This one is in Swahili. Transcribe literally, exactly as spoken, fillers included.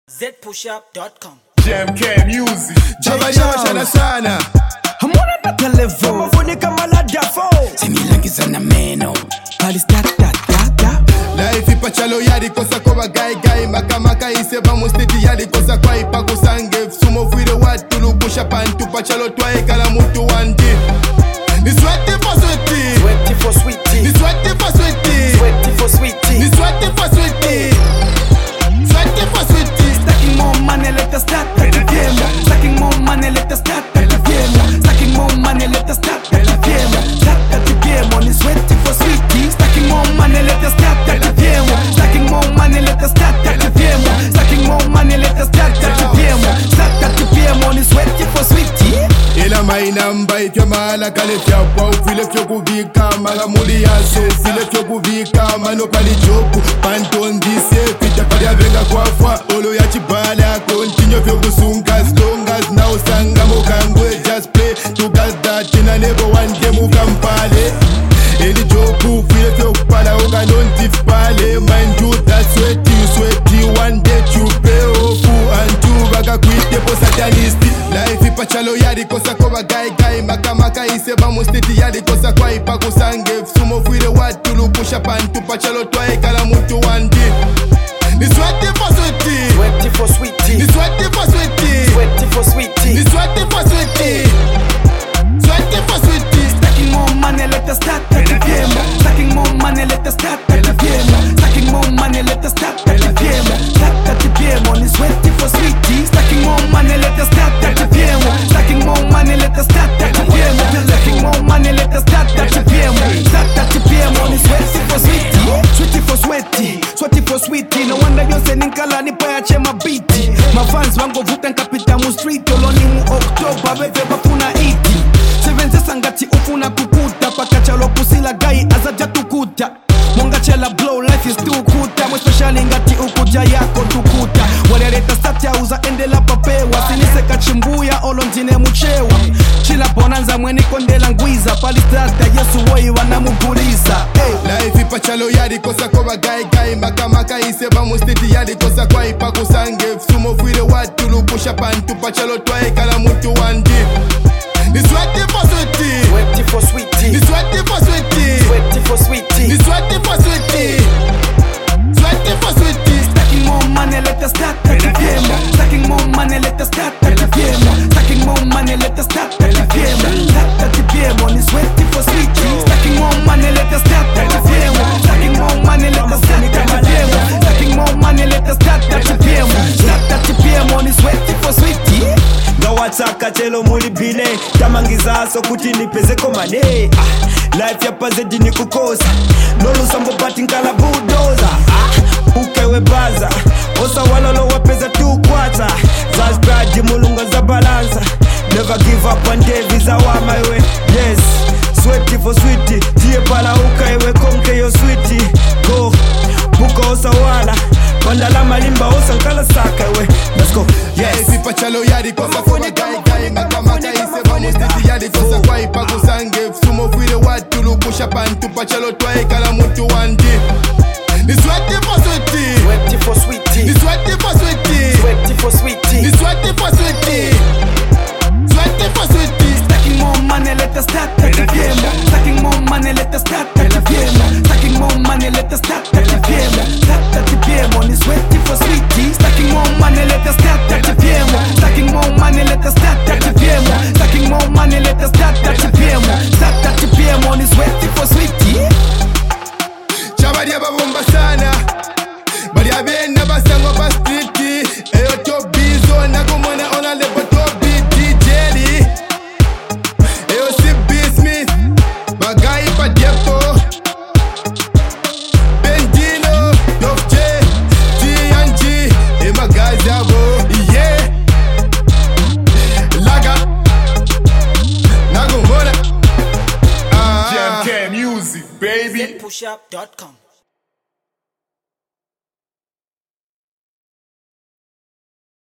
Z push up dot com. Jam K Music. Jabaya sana sana. Hamona na televo mafunika malada fo Similangiza na meno Pali start that that Life ipachalo yari kosa kwa gai gai maka maka ise ba mustiti yari kosa kwa ipa kusange sumo fuire watu lukusha pantu pachalo twae kala mutu wandi. Ni sweaty for sweaty, Sweaty for sweetie, ni sweaty for sweaty, sweaty for sweetie, ni sweaty for sweaty, sweaty for sweaty. Stacking more money, let us start at the game. Stacking more money, let us start at the game. Stacking more money, let us start at the game. Start at the game, money sweaty for sweetie. Stacking more money, let us start at the game. Stacking more money, let us start at the game. Stacking more money, let us start at the game. Start at the game, money sweaty for sweetie. Ila maina mbaitwa maala kale fyapwa ufile fyokuvika mara muli yase sile fyokuvika mano pali joku pantondise fita pali avenga kwafwa olo ya chibala kontinyo fyokusunga as long as na usanga mokangwe just play to gas that ina never one game ukampale eli joku ufile fyokupala uka nontifpale mind you that sweaty sweaty one day you pay ofu antu baka kwite po satanisti life ipachalo yari kosa kwa gai gai maka maka ise ba mustiti yari kosa kwa ipa kusange sumo fuire watu lukusha pantu pachalo twae kala mutu wandi. Ni sweaty for sweaty, Sweaty for sweetie, ni sweaty for sweaty, sweaty for sweetie. ni sweaty for sweaty, sweaty for sweaty. Stacking more money, let us start at the game. Stacking more money, let us start at the game. Stacking more money, let us start at the game. Start at the game, money sweaty for sweetie. Stacking more money, let us start at the game. Stacking more money, let us start at the game. Stacking more money, let us start at the game. Start at the game, money sweaty for sweetie. Sweaty for sweaty, sweaty for sweetie. No wonder you say ninkala ni pa ya chema beati. My fans wango vuta nkapita mu street. Oloni mu October, bebe bafuna iti. Sevenze sangati ufuna kukuta pakachalo kusila gai azaja tukuta Mwanga chela blow life is too kuta Mwe speciali ngati ukuja yako tukuta Waleleta satya uza endela papewa Sinise kachimbuya olo njine muchewa Chila bonanza mweni kondela ngwiza Pali strata yesu woi wanamuguliza hey. Life ipachalo yari kosa kwa gai gai maka maka ise ba mustiti yari kosa kwa ipa kusange sumo fuire watu lukusha pantu pachalo twae kala mutu wandi. Ni sweaty for sweaty, Sweaty for sweetie, ni sweaty for sweaty, sweaty for sweetie. ni sweaty for sweaty, sweaty for sweaty. Stacking more money, let us start at the game. Stacking more money, let us start at the game. Stacking more money, let us start at the game. Start at the game, money sweaty for sweetie. Stacking more money, let us start at the game. Stacking more money, let us start at the game. Stacking more money, let us start at the game. Start at the game, money sweaty for sweetie. Gawataka chelo muli bine tamangiza aso kuti nipezeko mane ah, life ya pazedi ni kukosa nolu sambo pati nkala bulldozer ah, ukewe baza osa walolo wapeza tu kwata zazbraji mulunga za balanza never give up one day visa wa my way yes sweaty for sweetie tie pala ukewe konke yo sweetie go buka osa wala Pandala malimba osa nkala saka we let's go yes Ipachalo yari kosa kwa gai gai maka maka ise ba mustiti yari kosa kwa ipa kusange sumo fuire watu lukusha pantu pachalo twae kala mutu wandi. Ni sweaty for sweaty, Sweaty for sweetie, ni sweaty for sweaty, sweaty for sweetie. ni sweaty for sweaty, sweaty for sweaty. Stacking more money, let us start at the game. Stacking more money, let us start at the game. Stacking more money, let us start at the game. Start at the game, money sweaty for sweetie. Stacking more money, let us start at the game. Stacking more money, let us start at the game. Stacking more money, let us start at the game. Start at the game, money sweaty for sweetie. Chabari ababomba sana bali abena basango pa street eyo to bizo nakumona ona lepo to D J eyo si Smith bagai pa depo Bendino Dofje T N G e magazi abo yeah laga nakumona ah Jam K Music baby. Z push up dot com.